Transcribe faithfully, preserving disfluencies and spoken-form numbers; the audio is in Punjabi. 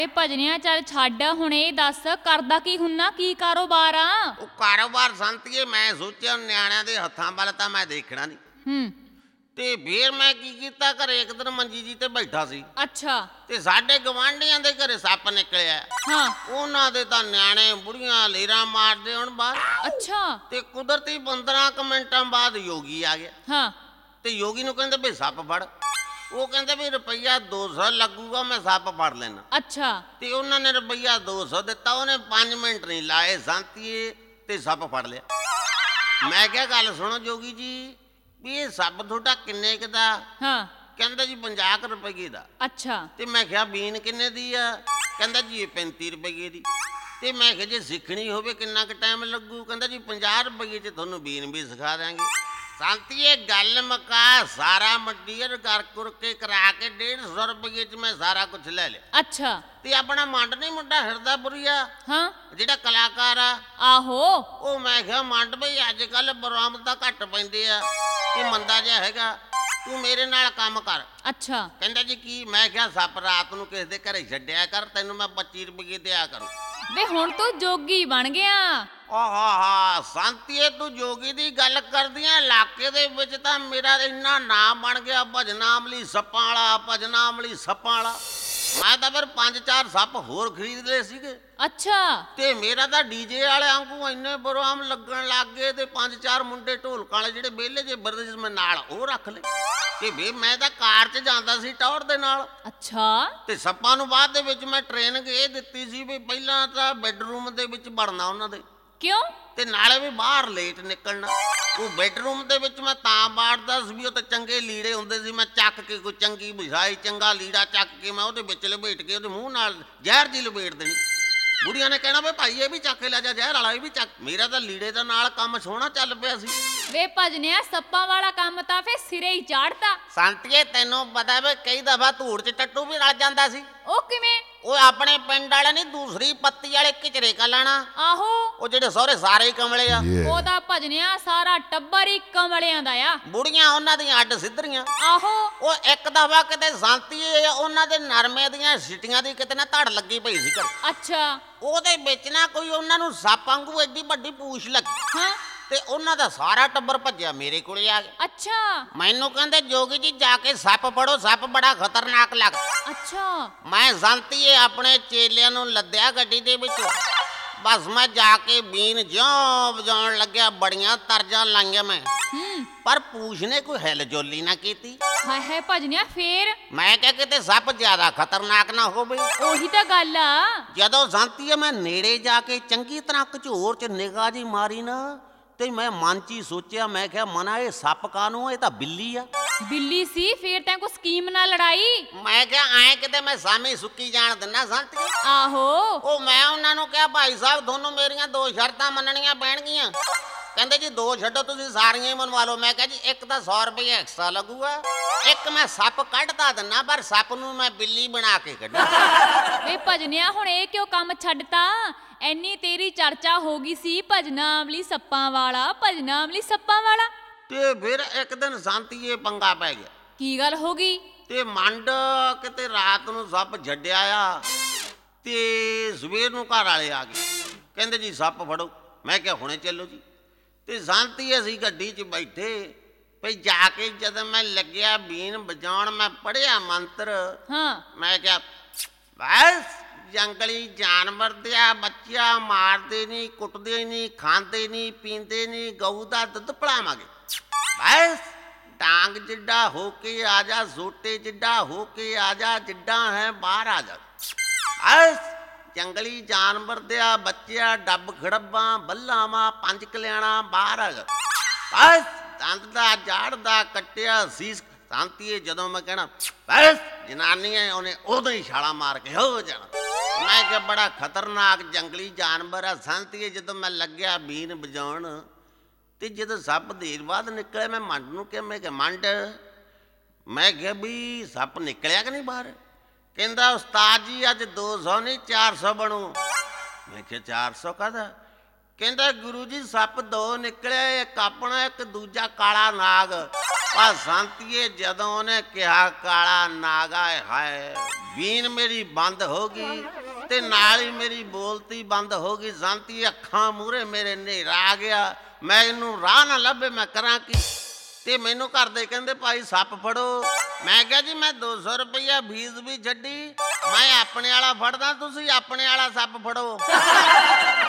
ਇਹ ਭਜਨਿਆ ਚੱਲ ਛੱਡ ਹੁਣ ਇਹ ਦੱਸ ਕਰਦਾ ਕੀ ਹੁੰਨਾ ਕੀ ਕਾਰੋਬਾਰ ਆ? ਉਹ ਕਾਰੋਬਾਰ ਸੰਤੀਏ ਮੈਂ ਸੋਚਿਆ ਨਿਆਣਿਆਂ ਦੇ ਹੱਥਾਂ ਵੱਲ ਤਾਂ ਮੈਂ ਦੇਖਣਾ ਨਹੀਂ ਹੂੰ ਤੇ ਫੇਰ ਮੈਂ ਕੀ ਕੀਤਾ ਘਰੇ ਇੱਕ ਦਿਨ ਮੰਜੀ ਜੀ ਤੇ ਬੈਠਾ ਸੀ ਅੱਛਾ ਤੇ ਸਾਡੇ ਗਵਾਂਢੀਆਂ ਦੇ ਘਰੇ ਸੱਪ ਨਿਕਲਿਆ ਹਾਂ ਉਹਨਾਂ ਦੇ ਤਾਂ ਨਿਆਣੇ ਬੁੜੀਆਂ ਲੇਰਾਂ ਮਾਰਦੇ ਹੁਣ ਬਾਹਰ ਅੱਛਾ ਤੇ ਕੁਦਰਤੀ ਪੰਦਰਾਂ ਕੁ ਮਿੰਟਾਂ ਬਾਅਦ ਯੋਗੀ ਆ ਗਿਆ ਹਾਂ ਤੇ ਯੋਗੀ ਨੂੰ ਕਹਿੰਦੇ ਵੀ ਸੱਪ ਫੜ ਉਹ ਕਹਿੰਦੇ ਵੀ ਰੁਪਈਆ ਦੋ ਸੌ ਲੱਗੂਗਾ ਮੈਂ ਸੱਪ ਫੜ ਲੈਣਾ ਅੱਛਾ ਤੇ ਉਹਨਾਂ ਨੇ ਰੁਪਈਆ ਦੋ ਸੌ ਦਿੱਤਾ ਉਹਨੇ ਪੰਜ ਮਿੰਟ ਨਹੀਂ ਲਾਏ ਸੰਤੀਏ ਤੇ ਸੱਪ ਫੜ ਲਿਆ ਮੈਂ ਕਿਹਾ ਗੱਲ ਸੁਣੋ ਜੋਗੀ ਜੀ ਵੀ ਇਹ ਸੱਪ ਤੁਹਾਡਾ ਕਿੰਨੇ ਕੁ ਦਾ? ਹਾਂ ਕਹਿੰਦਾ ਜੀ ਪੰਜਾਹ ਕੁ ਰੁਪਏ ਦਾ। ਅੱਛਾ ਤੇ ਮੈਂ ਕਿਹਾ ਬੀਨ ਕਿੰਨੇ ਦੀ ਆ? ਕਹਿੰਦਾ ਜੀ ਇਹ ਪੈਂਤੀ ਰੁਪਏ ਦੀ। ਤੇ ਮੈਂ ਕਿਹਾ ਜੇ ਸਿੱਖਣੀ ਹੋਵੇ ਕਿੰਨਾ ਕੁ ਟਾਈਮ ਲੱਗੂ? ਕਹਿੰਦਾ ਜੀ ਪੰਜਾਹ ਰੁਪਏ 'ਚ ਤੁਹਾਨੂੰ ਬੀਨ ਵੀ ਸਿਖਾ ਦਿਆਂਗੇ। ਸੰਤੀਏ ਗੱਲ ਮੁਕਾ ਸਾਰਾ ਮਟੀਰੀਅਲ ਕਰ ਕੁਰ ਕੇ ਕਰਾ ਕੇ ਡੇਢ ਸੌ ਰੁਪਏ 'ਚ ਮੈਂ ਸਾਰਾ ਕੁਝ ਲੈ ਲਿਆ। ਅੱਛਾ ਤੇ ਆਪਣਾ ਮੰਡ ਨਹੀਂ ਮੁੰਡਾ ਹਿਰਦਾਪੁਰੀਆ ਹਾਂ ਜਿਹੜਾ ਕਲਾਕਾਰ ਆ ਆਹੋ ਉਹ ਮੈਂ ਕਿਹਾ ਮੰਡ ਬਈ ਅੱਜ ਕੱਲ ਬਰਾਮਦਾਂ ਘੱਟ ਪੈਂਦੇ ਆ ਇਹ ਮੰਦਾ ਜਿਹਾ ਹੈਗਾ ਤੂੰ ਮੇਰੇ ਨਾਲ ਕੰਮ ਕਰ। ਅੱਛਾ ਕਹਿੰਦਾ ਜੀ ਕੀ? ਮੈਂ ਕਿਹਾ ਸੱਪ ਰਾਤ ਨੂੰ ਕਿਸੇ ਦੇ ਘਰੇ ਛੱਡਿਆ ਕਰ ਤੈਨੂੰ ਮੈਂ ਪੱਚੀ ਰੁਪਏ ਦਿਆ ਕਰੂੰ। ਵੇ ਹੁਣ ਤੂੰ ਜੋਗੀ ਬਣ ਗਿਆ। ਆਹਾ ਸੰਤੀਏ ਤੂੰ ਜੋਗੀ ਦੀ ਗੱਲ ਕਰਦੀਆਂ ਇਲਾਕੇ ਦੇ ਵਿੱਚ ਤਾਂ ਮੇਰਾ ਇੰਨਾ ਨਾਮ ਬਣ ਗਿਆ ਭਜਨਾਮਲੀ ਸੱਪਾਂ ਵਾਲਾ ਭਜਨਾਮਲੀ ਸੱਪਾਂ ਵਾਲਾ। ਮੈਂ ਤਾਂ ਫਿਰ ਪੰਜ ਚਾਰ ਸੱਪ ਹੋਰ ਖਰੀਦ ਲਏ ਸੀਗੇ ਅੱਛਾ ਤੇ ਮੇਰਾ ਤਾਂ ਡੀਜੇ ਵਾਲੇ ਵਾਂਗੂ ਇੰਨੇ ਬਰਾਮ ਲੱਗਣ ਲੱਗ ਗਏ ਤੇ ਪੰਜ ਚਾਰ ਮੁੰਡੇ ਢੋਲਕਾਂ ਵਾਲੇ ਜਿਹੜੇ ਵਿਹਲੇ ਜੇ ਬਰਦੇ ਜਿਸ ਮੈਂ ਨਾਲ ਉਹ ਰੱਖ ਲਏ ਤੇ ਵੇ ਮੈਂ ਤਾਂ ਕਾਰ 'ਚ ਜਾਂਦਾ ਸੀ ਟੌਰ ਦੇ ਨਾਲ। ਅੱਛਾ ਤੇ ਸੱਪਾਂ ਨੂੰ ਬਾਅਦ ਦੇ ਵਿੱਚ ਮੈਂ ਟ੍ਰੇਨਿੰਗ ਇਹ ਦਿੱਤੀ ਸੀ ਵੀ ਪਹਿਲਾਂ ਤਾਂ ਬੈੱਡਰੂਮ ਦੇ ਵਿੱਚ ਵੜਨਾ ਉਹਨਾਂ ਦੇ ਕਿਉਂ? ਤੇ ਨਾਲੇ ਵੀ ਬਾਹਰ ਲੇਟ ਨਿਕਲਣਾ। ਉਹ ਬੈੱਡਰੂਮ ਦੇ ਵਿੱਚ ਮੈਂ ਤਾਂ ਬਾੜਦਾ ਸੀ ਵੀ ਉਹ ਤਾਂ ਚੰਗੇ ਲੀੜੇ ਹੁੰਦੇ ਸੀ ਮੈਂ ਚੱਕ ਕੇ ਕੋਈ ਚੰਗੀ ਬੁਝਾਈ ਚੰਗਾ ਲੀੜਾ ਚੱਕ ਕੇ ਮੈਂ ਉਹਦੇ ਵਿੱਚ ਲਪੇਟ ਕੇ ਉਹਦੇ ਮੂੰਹ ਨਾਲ ਜ਼ਹਿਰ ਜੀ ਲਪੇਟ ਦੇਣੀ। ਬੁੜੀਆਂ ਨੇ ਕਹਿਣਾ ਵੀ ਭਾਈ ਇਹ ਵੀ ਚੱਕ ਕੇ ਲੈ ਜਾ ਜ਼ਹਿਰ ਵਾਲਾ ਇਹ ਵੀ ਚੱਕ। ਮੇਰਾ ਤਾਂ ਲੀੜੇ ਦਾ ਨਾਲ ਕੰਮ ਸੋਹਣਾ ਚੱਲ ਪਿਆ ਸੀ। ਵੇ ਭਜਨਿਆ ਸੱਪਾਂ ਵਾਲਾ ਕੰਮ ਤਾਂ ਫੇ ਸਿਰੇ ਹੀ ਚਾੜਤਾ। ਸੰਤੀਏ ਤੈਨੂੰ ਪਤਾ ਵੀ ਕਈ ਦਫਾ ਧੂੜ 'ਚ ਟੱਟੂ ਵੀ ਰਲ ਜਾਂਦਾ ਸੀ। ਉਹ ਕਿਵੇਂ? ਉਹ ਆਪਣੇ ਪਿੰਡ ਵਾਲੇ ਨਹੀਂ ਦੂਸਰੀ ਪੱਤੀ ਵਾਲੇ ਕਿਚਰੇ ਕਾ ਲੈਣਾ ਆਹੋ ਉਹ ਜਿਹੜੇ ਸਹੁਰੇ ਸਾਰੇ ਹੀ ਕਮਲੇ ਆ। ਉਹਦਾ ਭਜਨਿਆ ਸਾਰਾ ਟੱਬਰ ਹੀ ਕਮਲਿਆਂ ਦਾ ਆ। ਬੁੜੀਆਂ ਉਹਨਾਂ ਦੀਆਂ ਅੱਡ ਸਿੱਧਰੀਆਂ। ਆਹੋ ਉਹ ਇੱਕ ਦਫਾ ਕਿਤੇ ਸੰਤੀਏ ਉਹਨਾਂ ਦੇ ਨਰਮੇ ਦੀਆਂ ਸਿੱਟੀਆਂ ਦੀ ਕਿਤੇ ਨਾ ਧੜ ਲੱਗੀ ਪਈ ਸੀ ਘਰ। ਅੱਛਾ ਉਹਦੇ ਵਿੱਚ ਨਾ ਕੋਈ ਉਹਨਾਂ ਨੂੰ ਸੱਪ ਵਾਂਗੂ ਐਡੀ ਵੱਡੀ ਪੂਛ ਲੱਗੀ ਹਾਂ ਤੇ ਉਹਨਾਂ ਦਾ ਸਾਰਾ ਟੱਬਰ ਭੱਜਿਆ ਮੇਰੇ ਕੋਲੇ ਆ ਗਿਆ। ਅੱਛਾ ਮੈਨੂੰ ਕਹਿੰਦੇ ਜੋਗੀ ਜੀ ਜਾ ਕੇ ਸੱਪ ਫੜੋ ਸੱਪ ਬੜਾ ਖਤਰਨਾਕ ਲੱਗਦਾ। ਅੱਛਾ ਮੈਂ ਸੰਤੀਏ ਆਪਣੇ ਚੇਲਿਆਂ ਨੂੰ ਲੱਦਿਆ ਗੱਡੀ ਦੇ ਵਿੱਚ ਬਸ ਮੈਂ ਜਾ ਕੇ ਬੀਨ ਜਿਉਂ ਵਜਾਉਣ ਲੱਗਿਆ ਬੜੀਆਂ ਤਰਜਾਂ ਲਾਈਆਂ ਮੈਂ ਹੂੰ ਪਰ ਪੂਛ ਨੇ ਕੋਈ ਹਿਲ ਜੋਲੀ ਨਾ ਕੀਤੀ। ਹਾਏ ਹਾਏ ਭਜਨਿਆ ਫੇਰ? ਮੈਂ ਕਿਹਾ ਕਿਤੇ ਸੱਪ ਜ਼ਿਆਦਾ ਖਤਰਨਾਕ ਨਾ ਹੋਵੇ। ਉਹੀ ਤਾਂ ਗੱਲ ਆ। ਜਦੋਂ ਸੰਤੀਏ ਮੈਂ ਨੇੜੇ ਜਾ ਕੇ ਚੰਗੀ ਤਰ੍ਹਾਂ ਘਚੋਰ 'ਚ ਨਿਗਾਹ ਜੀ ਮਾਰੀ ਨਾ ਤੇ ਮੈਂ ਮਨ 'ਚ ਹੀ ਸੋਚਿਆ ਮੈਂ ਕਿਹਾ ਮਨਾ ਇਹ ਸੱਪ ਕਾਹਨੂੰ ਇਹ ਤਾਂ ਬਿੱਲੀ ਆ। ਬਿੱਲੀ ਸੀ ਫੇਰ ਤੈਂ ਕੋਈ ਸਕੀਮ ਨਾਲ ਲੜਾਈ? ਮੈਂ ਕਿਹਾ ਐਂ ਕਿਤੇ ਮੈਂ ਸਾਮੀ ਸੁੱਕੀ ਜਾਣ ਦਿੰਨਾ ਸੰਤੀਏ। ਆਹੋ ਉਹ ਮੈਂ ਉਹਨਾਂ ਨੂੰ ਕਿਹਾ ਭਾਈ ਸਾਹਿਬ ਤੁਹਾਨੂੰ ਮੇਰੀਆਂ ਦੋ ਸ਼ਰਤਾਂ ਮੰਨਣੀਆਂ ਪੈਣਗੀਆਂ। ਕਹਿੰਦੇ ਜੀ ਦੋ ਛੱਡੋ ਤੁਸੀਂ ਸਾਰੀਆਂ ਹੀ ਮੰਨਵਾ ਲਓ। ਮੈਂ ਕਿਹਾ ਜੀ ਇੱਕ ਤਾਂ ਸੌ ਰੁਪਏ ਐਕਸਟਰਾ ਲੱਗੂਗਾ ਇੱਕ ਮੈਂ ਸੱਪ ਕੱਢਦਾ ਦਿੰਨਾ ਪਰ ਸੱਪ ਨੂੰ ਮੈਂ ਬਿੱਲੀ ਬਣਾ ਕੇ ਕੱਢੂ। ਵੇ ਭਜਨਿਆ ਹੁਣ ਇਹ ਕਿਉਂ ਕੰਮ ਛੱਡਤਾ? ਐਨੀ ਤੇਰੀ ਚਰਚਾ ਹੋ ਗਈ ਸੀ ਭਜਨਾਮਲੀ ਸੱਪਾਂ ਵਾਲਾ ਭਜਨਾਮਲੀ ਸੱਪਾਂ ਵਾਲਾ। ਤੇ ਫਿਰ ਇੱਕ ਦਿਨ ਸੰਤੀਏ ਪੰਗਾ ਪੈ ਗਿਆ। ਕੀ ਗੱਲ ਹੋ ਗਈ? ਤੇ ਮੰਡ ਕਿਤੇ ਰਾਤ ਨੂੰ ਸੱਪ ਛੱਡਿਆ ਆ ਤੇ ਸਵੇਰ ਨੂੰ ਘਰ ਵਾਲੇ ਆ ਗਏ ਕਹਿੰਦੇ ਜੀ ਸੱਪ ਫੜੋ। ਮੈਂ ਕਿਹਾ ਹੁਣੇ ਚੱਲੋ ਜੀ। ਤੇ ਸੰਤੀਏ ਅਸੀਂ ਗੱਡੀ 'ਚ ਬੈਠੇ ਭਈ ਜਾ ਕੇ ਜਦੋਂ ਮੈਂ ਲੱਗਿਆ ਬੀਨ ਵਜਾਉਣ ਮੈਂ ਪੜ੍ਹਿਆ ਮੰਤਰ। ਹਾਂ ਮੈਂ ਕਿਹਾ ਬਸ ਜੰਗਲੀ ਜਾਨਵਰ ਦਿਆ ਬੱਚਾ ਮਾਰਦੇ ਨਹੀਂ ਕੁੱਟਦੇ ਨਹੀਂ ਖਾਂਦੇ ਨਹੀਂ ਪੀਂਦੇ ਨਹੀਂ ਗਊ ਦਾ ਦੁੱਧ ਪਿਲਾਵਾਂਗੇ। ਬਸ ਟਾਂਗ ਜਿੱਡਾ ਹੋ ਕੇ ਆ ਜਾ ਸੋਟੇ ਜਿੱਡਾ ਹੋ ਕੇ ਆ ਜਾ ਜਿੱਡਾ ਹੈ ਬਾਹਰ ਆ ਜਾ। ਬਸ ਜੰਗਲੀ ਜਾਨਵਰ ਦਿਆ ਬੱਚਿਆ ਡੱਬ ਖੜੱਬਾਂ ਬੱਲਾਵਾਂ ਪੰਜ ਕਲਿਆਣਾ ਬਾਹਰ ਆ ਜਾ। ਬਸ ਦੰਦ ਦਾ ਜਾੜ ਦਾ ਕੱਟਿਆ ਸੀਸ। ਸੰਤੀਏ ਜਦੋਂ ਮੈਂ ਕਹਿਣਾ ਬਸ ਜਨਾਨੀ ਹੈ ਉਹਨੇ ਉਦੋਂ ਹੀ ਛਾਲਾ ਮਾਰ ਕੇ ਹੋ ਜਾਣਾ। ਮੈਂ ਕਿਹਾ ਬੜਾ ਖਤਰਨਾਕ ਜੰਗਲੀ ਜਾਨਵਰ ਆ। ਸੰਤੀਏ ਜਦੋਂ ਮੈਂ ਲੱਗਿਆ ਬੀਨ ਵਜਾਉਣ ਤੇ ਜਦੋਂ ਸੱਪ ਦੇਰ ਬਾਅਦ ਨਿਕਲਿਆ ਮੈਂ ਮੰਡ ਨੂੰ ਕਿਹਾ ਮੈਂ ਕਿਹਾ ਮੰਡ ਮੈਂ ਕਿਹਾ ਵੀ ਸੱਪ ਨਿਕਲਿਆ ਕਿ ਨਹੀਂ ਬਾਹਰ? ਕਹਿੰਦਾ ਉਸਤਾਦ ਜੀ ਅੱਜ ਦੋ ਸੌ ਨਹੀਂ ਚਾਰ ਸੌ ਬਣੂ। ਮੈਂ ਕਿਹਾ ਚਾਰ ਸੌ ਕਾਹਦਾ? ਕਹਿੰਦਾ ਗੁਰੂ ਜੀ ਸੱਪ ਦੋ ਨਿਕਲਿਆ ਇੱਕ ਆਪਣਾ ਇੱਕ ਦੂਜਾ ਕਾਲਾ ਨਾਗ। ਆ ਸੰਤੀਏ ਜਦੋਂ ਉਹਨੇ ਕਿਹਾ ਕਾਲਾ ਨਾਗਾ ਹਾਏ ਬੀਨ ਮੇਰੀ ਬੰਦ ਹੋ ਗਈ ਤੇ ਨਾਲ ਹੀ ਮੇਰੀ ਬੋਲਤੀ ਬੰਦ ਹੋ ਗਈ। ਸੰਤੀ ਅੱਖਾਂ ਮੂਹਰੇ ਮੇਰੇ ਹਨੇਰਾ ਆ ਗਿਆ, ਮੈਂ ਇਹਨੂੰ ਰਾਹ ਨਾ ਲੱਭੇ ਮੈਂ ਕਰਾਂ ਕੀ। ਤੇ ਮੈਨੂੰ ਘਰ ਦੇ ਕਹਿੰਦੇ ਭਾਈ ਸੱਪ ਫੜੋ। ਮੈਂ ਕਿਹਾ ਜੀ ਮੈਂ ਦੋ ਸੌ ਰੁਪਈਆ ਫੀਸ ਵੀ ਛੱਡੀ, ਮੈਂ ਆਪਣੇ ਵਾਲਾ ਫੜਦਾ, ਤੁਸੀਂ ਆਪਣੇ ਵਾਲਾ ਸੱਪ ਫੜੋ।